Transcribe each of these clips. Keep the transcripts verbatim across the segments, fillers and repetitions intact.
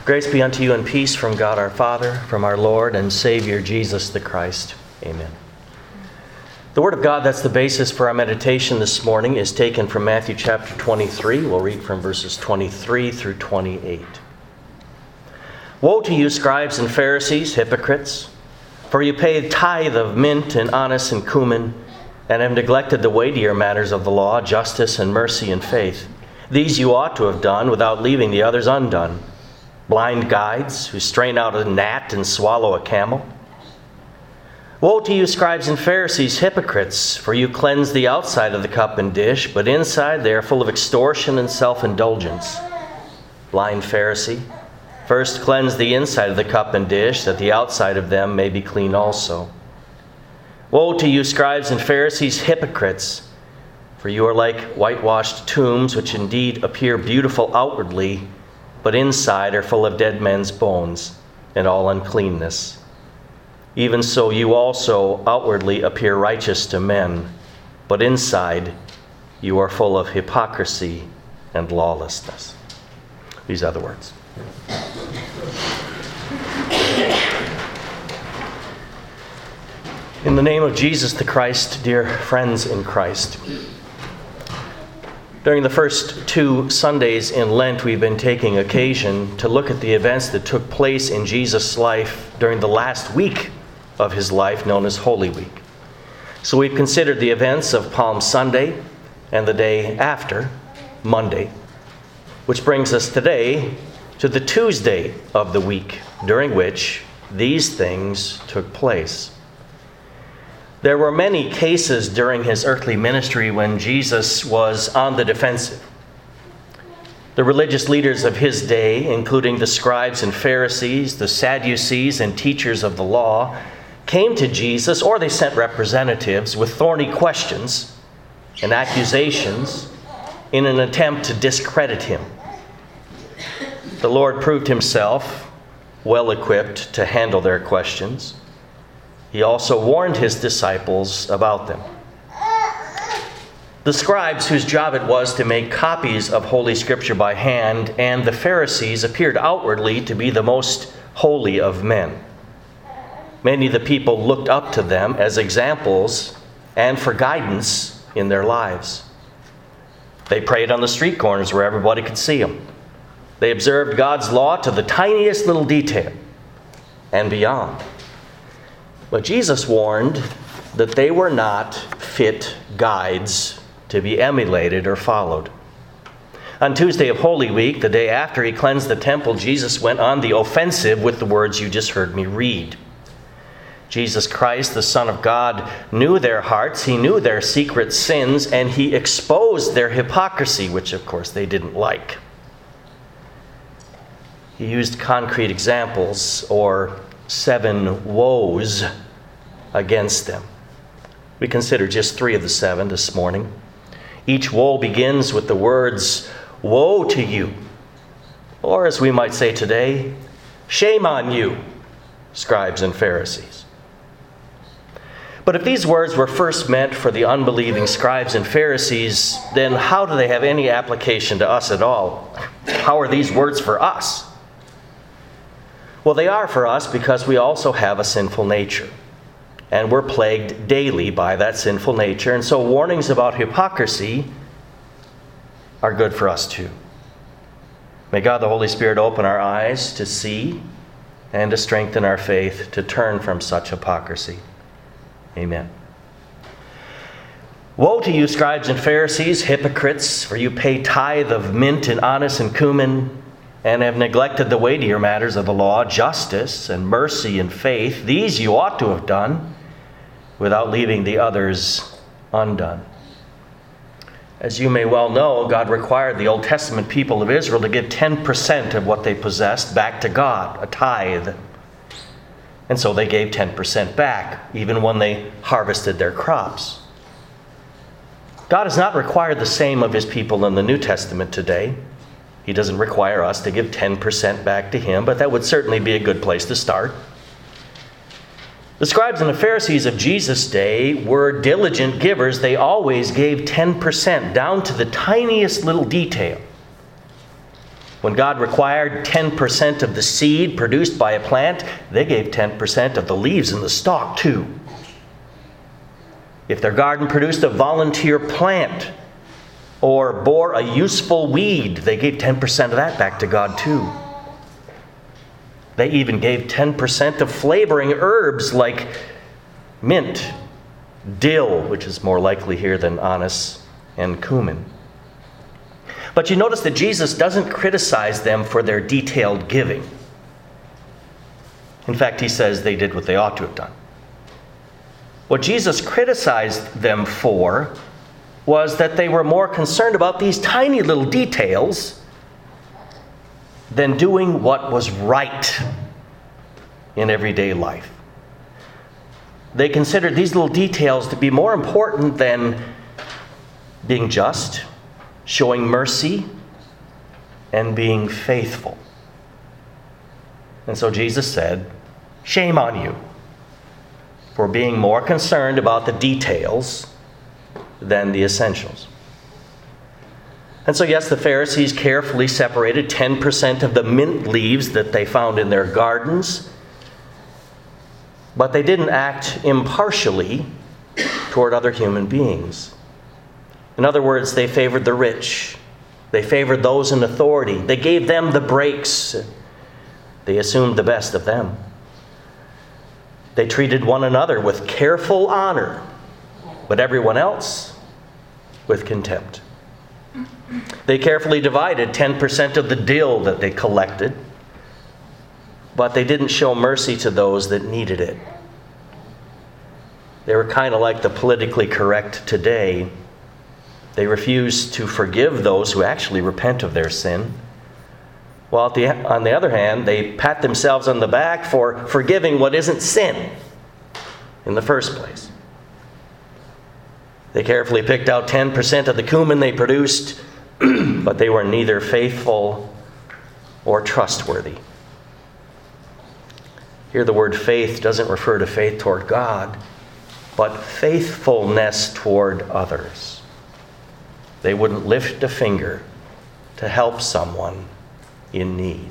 Grace be unto you and peace from God our Father, from our Lord and Savior Jesus the Christ. Amen. The Word of God that's the basis for our meditation this morning is taken from Matthew chapter twenty-three. We'll read from verses twenty-three through twenty-eight. Woe to you, scribes and Pharisees, hypocrites! For you pay tithe of mint and anise and cumin, and have neglected the weightier matters of the law, justice and mercy and faith. These you ought to have done without leaving the others undone. Blind guides who strain out a gnat and swallow a camel. Woe to you, scribes and Pharisees, hypocrites! For you cleanse the outside of the cup and dish, but inside they are full of extortion and self-indulgence. Blind Pharisee, first cleanse the inside of the cup and dish, that the outside of them may be clean also. Woe to you, scribes and Pharisees, hypocrites! For you are like whitewashed tombs, which indeed appear beautiful outwardly, but inside are full of dead men's bones and all uncleanness. Even so you also outwardly appear righteous to men, but inside you are full of hypocrisy and lawlessness. These are the words. In the name of Jesus the Christ, dear friends in Christ, during the first two Sundays in Lent, we've been taking occasion to look at the events that took place in Jesus' life during the last week of his life, known as Holy Week. So we've considered the events of Palm Sunday and the day after, Monday, which brings us today to the Tuesday of the week, during which these things took place. There were many cases during his earthly ministry when Jesus was on the defensive. The religious leaders of his day, including the scribes and Pharisees, the Sadducees, and teachers of the law, came to Jesus, or they sent representatives, with thorny questions and accusations in an attempt to discredit him. The Lord proved himself well equipped to handle their questions. He also warned his disciples about them. The scribes, whose job it was to make copies of Holy Scripture by hand, and the Pharisees appeared outwardly to be the most holy of men. Many of the people looked up to them as examples and for guidance in their lives. They prayed on the street corners where everybody could see them. They observed God's law to the tiniest little detail and beyond. But Jesus warned that they were not fit guides to be emulated or followed. On Tuesday of Holy Week, the day after he cleansed the temple, Jesus went on the offensive with the words you just heard me read. Jesus Christ, the Son of God, knew their hearts, he knew their secret sins, and he exposed their hypocrisy, which of course they didn't like. He used concrete examples, or seven woes, against them. We consider just three of the seven this morning. Each woe begins with the words, "Woe to you," or as we might say today, "Shame on you, scribes and Pharisees." But if these words were first meant for the unbelieving scribes and Pharisees, then how do they have any application to us at all? How are these words for us? Well, they are for us because we also have a sinful nature, and we're plagued daily by that sinful nature, and so warnings about hypocrisy are good for us too. May God the Holy Spirit open our eyes to see and to strengthen our faith to turn from such hypocrisy. Amen. Woe to you, scribes and Pharisees, hypocrites, for you pay tithe of mint and anise and cumin, and have neglected the weightier matters of the law, justice and mercy and faith. These you ought to have done, without leaving the others undone. As you may well know, God required the Old Testament people of Israel to give ten percent of what they possessed back to God, a tithe. And so they gave ten percent back, even when they harvested their crops. God has not required the same of his people in the New Testament today. He doesn't require us to give ten percent back to him, but that would certainly be a good place to start. The scribes and the Pharisees of Jesus' day were diligent givers. They always gave ten percent, down to the tiniest little detail. When God required ten percent of the seed produced by a plant, they gave ten percent of the leaves and the stalk too. If their garden produced a volunteer plant or bore a useful weed, they gave ten percent of that back to God too. They even gave ten percent of flavoring herbs like mint, dill, which is more likely here than anise, and cumin. But you notice that Jesus doesn't criticize them for their detailed giving. In fact, he says they did what they ought to have done. What Jesus criticized them for was that they were more concerned about these tiny little details than doing what was right in everyday life. They considered these little details to be more important than being just, showing mercy, and being faithful. And so Jesus said, "Shame on you for being more concerned about the details than the essentials." And so yes, the Pharisees carefully separated ten percent of the mint leaves that they found in their gardens, but they didn't act impartially toward other human beings. In other words, they favored the rich. They favored those in authority. They gave them the breaks. They assumed the best of them. They treated one another with careful honor, but everyone else with contempt. They carefully divided ten percent of the dill that they collected, but they didn't show mercy to those that needed it. They were kind of like the politically correct today. They refuse to forgive those who actually repent of their sin. While at the, on the other hand, they pat themselves on the back for forgiving what isn't sin in the first place. They carefully picked out ten percent of the cumin they produced, but they were neither faithful or trustworthy. Here the word faith doesn't refer to faith toward God, but faithfulness toward others. They wouldn't lift a finger to help someone in need.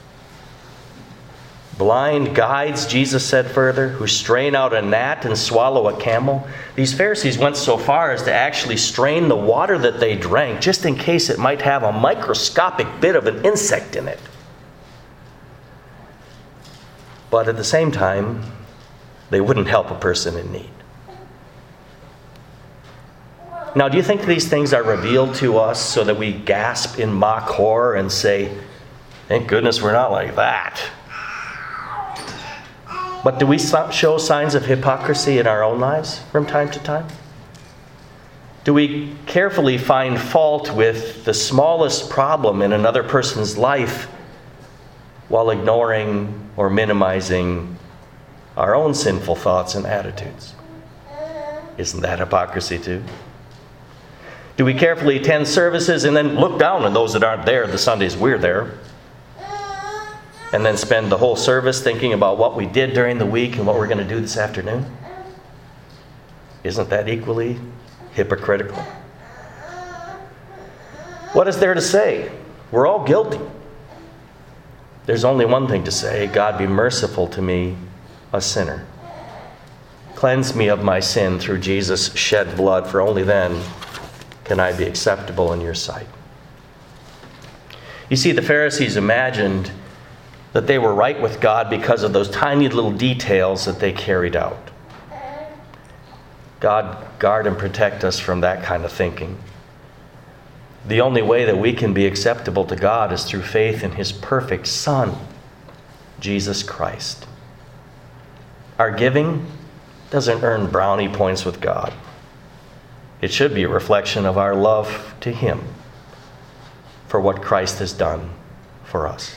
Blind guides, Jesus said further, who strain out a gnat and swallow a camel. These Pharisees went so far as to actually strain the water that they drank, just in case it might have a microscopic bit of an insect in it. But at the same time, they wouldn't help a person in need. Now, do you think these things are revealed to us so that we gasp in mock horror and say, "Thank goodness we're not like that"? But do we show signs of hypocrisy in our own lives from time to time? Do we carefully find fault with the smallest problem in another person's life while ignoring or minimizing our own sinful thoughts and attitudes? Isn't that hypocrisy too? Do we carefully attend services and then look down on those that aren't there the Sundays we're there? And then spend the whole service thinking about what we did during the week and what we're going to do this afternoon? Isn't that equally hypocritical? What is there to say? We're all guilty. There's only one thing to say: God, be merciful to me, a sinner. Cleanse me of my sin through Jesus' shed blood, for only then can I be acceptable in your sight. You see, the Pharisees imagined that they were right with God because of those tiny little details that they carried out. God guard and protect us from that kind of thinking. The only way that we can be acceptable to God is through faith in His perfect Son, Jesus Christ. Our giving doesn't earn brownie points with God. It should be a reflection of our love to Him for what Christ has done for us.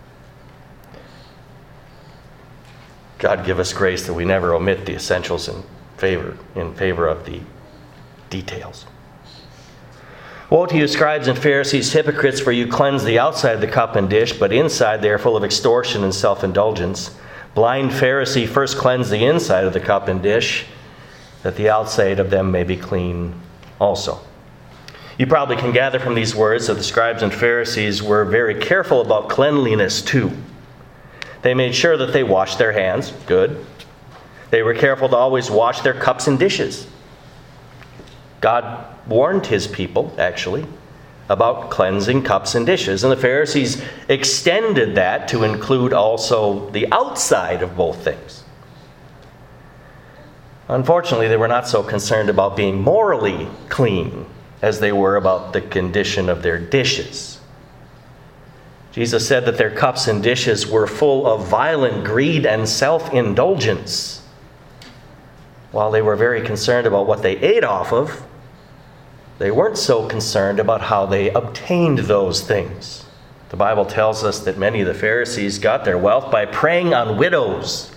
God give us grace that we never omit the essentials in favor, in favor of the details. Woe to you, scribes and Pharisees, hypocrites, for you cleanse the outside of the cup and dish, but inside they are full of extortion and self-indulgence. Blind Pharisee, first cleanse the inside of the cup and dish, that the outside of them may be clean also. You probably can gather from these words that the scribes and Pharisees were very careful about cleanliness too. They made sure that they washed their hands. Good. They were careful to always wash their cups and dishes. God warned his people, actually, about cleansing cups and dishes. And the Pharisees extended that to include also the outside of both things. Unfortunately, they were not so concerned about being morally clean as they were about the condition of their dishes. Jesus said that their cups and dishes were full of violent greed and self-indulgence. While they were very concerned about what they ate off of, they weren't so concerned about how they obtained those things. The Bible tells us that many of the Pharisees got their wealth by preying on widows.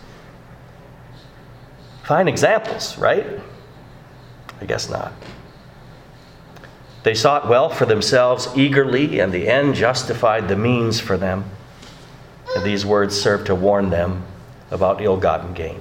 Fine examples, right? I guess not. They sought wealth for themselves eagerly, and the end justified the means for them. And these words serve to warn them about ill-gotten gain.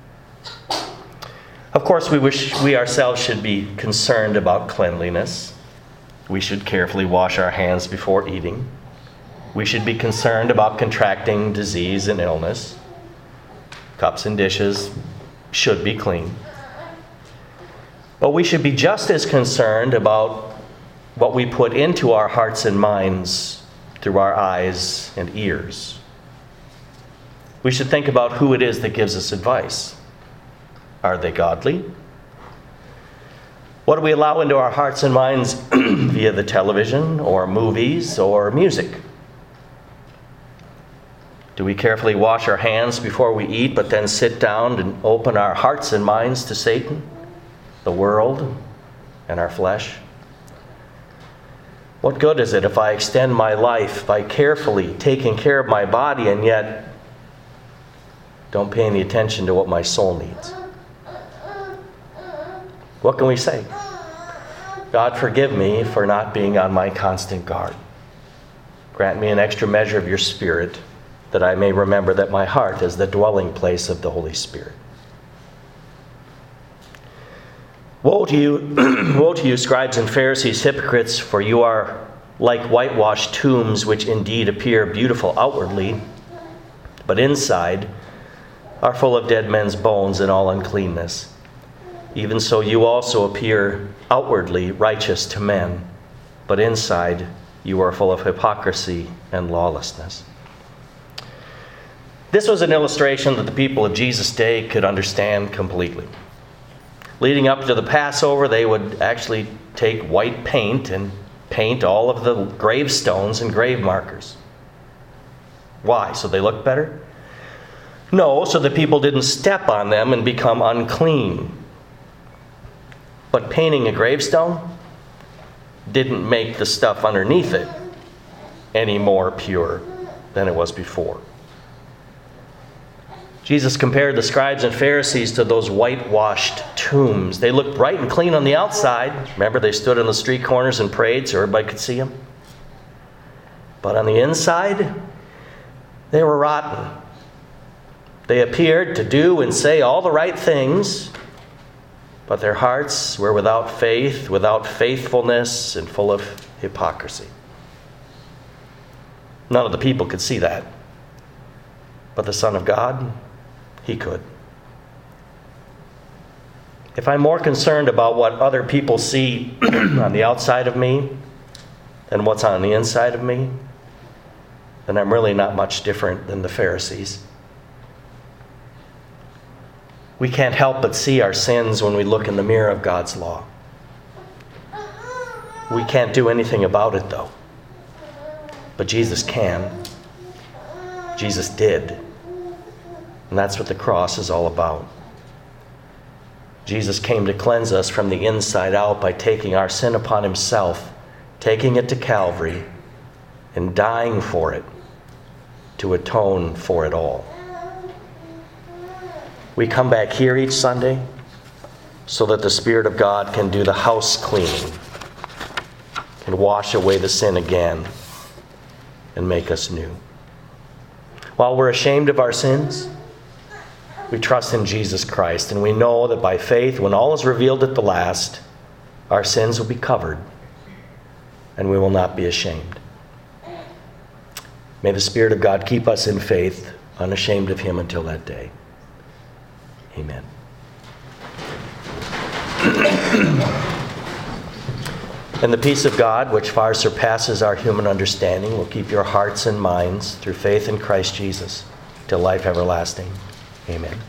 Of course, we wish we ourselves should be concerned about cleanliness. We should carefully wash our hands before eating. We should be concerned about contracting disease and illness. Cups and dishes should be clean. But we should be just as concerned about what we put into our hearts and minds through our eyes and ears. We should think about who it is that gives us advice. Are they godly? What do we allow into our hearts and minds via the television or movies or music? Do we carefully wash our hands before we eat, but then sit down and open our hearts and minds to Satan, the world, and our flesh? What good is it if I extend my life by carefully taking care of my body and yet don't pay any attention to what my soul needs? What can we say? God, forgive me for not being on my constant guard. Grant me an extra measure of your Spirit, that I may remember that my heart is the dwelling place of the Holy Spirit. Woe to you, woe to you, scribes and Pharisees, hypocrites, for you are like whitewashed tombs, which indeed appear beautiful outwardly, but inside are full of dead men's bones and all uncleanness. Even so you also appear outwardly righteous to men, but inside you are full of hypocrisy and lawlessness. This was an illustration that the people of Jesus' day could understand completely. Leading up to the Passover, they would actually take white paint and paint all of the gravestones and grave markers. Why? So they looked better? No, so that people didn't step on them and become unclean. But painting a gravestone didn't make the stuff underneath it any more pure than it was before. Jesus compared the scribes and Pharisees to those whitewashed tombs. They looked bright and clean on the outside. Remember, they stood on the street corners and prayed so everybody could see them. But on the inside, they were rotten. They appeared to do and say all the right things, but their hearts were without faith, without faithfulness, and full of hypocrisy. None of the people could see that, but the Son of God, he could. If I'm more concerned about what other people see on the outside of me than what's on the inside of me, then I'm really not much different than the Pharisees. We can't help but see our sins when we look in the mirror of God's law. We can't do anything about it, though. But Jesus can. Jesus did. And that's what the cross is all about. Jesus came to cleanse us from the inside out by taking our sin upon himself, taking it to Calvary, and dying for it to atone for it all. We come back here each Sunday so that the Spirit of God can do the house cleaning and wash away the sin again and make us new. While we're ashamed of our sins, we trust in Jesus Christ, and we know that by faith, when all is revealed at the last, our sins will be covered and we will not be ashamed. May the Spirit of God keep us in faith, unashamed of him until that day. Amen. And the peace of God, which far surpasses our human understanding, will keep your hearts and minds through faith in Christ Jesus till life everlasting. Amen.